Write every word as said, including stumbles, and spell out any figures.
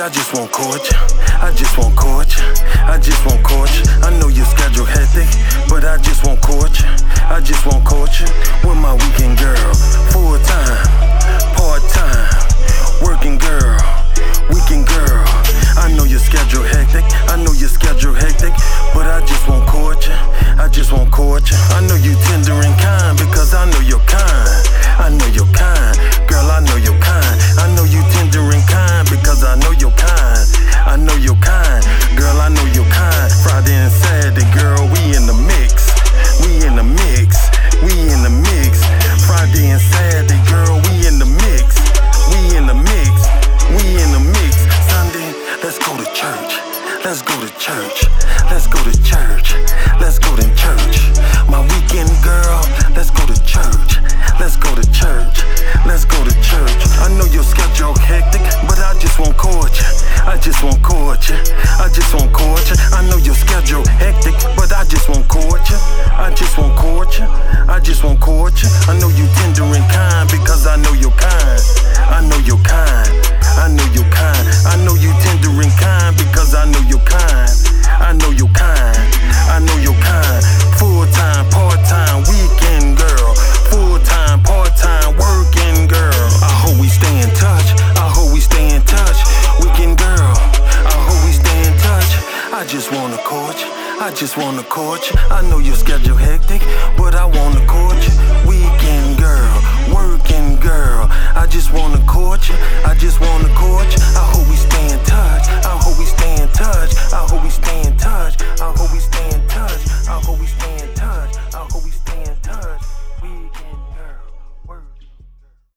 just won't court you. I just won't court you. I just won't court you. I know your schedule hectic, but I just won't court you. I just won't court you with my weekend girl. Full time, part time, working girl, weekend girl. I know your schedule hectic. I know your schedule hectic, but I just won't court you. I just won't court you. I know you tender and kind because I know you're kind. I know you're kind, girl. I know you're kind. I know you tender and kind because I know you're kind. I know you're kind, girl. I know you're kind. Friday and Saturday, girl, we in the mix. We in the mix. We in the mix. Friday and Saturday, girl, we in the mix. We in the mix. We in the mix. Sunday, let's go to church. Let's go to church. Let's go to church. Let's go to church. My weekend girl, let's go to church. Let's go to church. Let's go to church. I know your schedule hectic, but I just won't court you. I just won't court you. I just won't court you. I know your schedule hectic, but I just won't court you. I just won't court you. I just won't court you. I know you tender and kind because I know you're kind. I know you're kind. I know you're kind. I know you tender and kind because I know you're kind. I know you're kind. I know you're kind. Full time, part time, weekend girl. Full time, part time, working girl. I hope we stay in touch. I hope we stay in touch. Weekend girl. I hope we stay in touch. I just wanna court you. I just wanna court you. I know your schedule hectic, but I wanna court you. We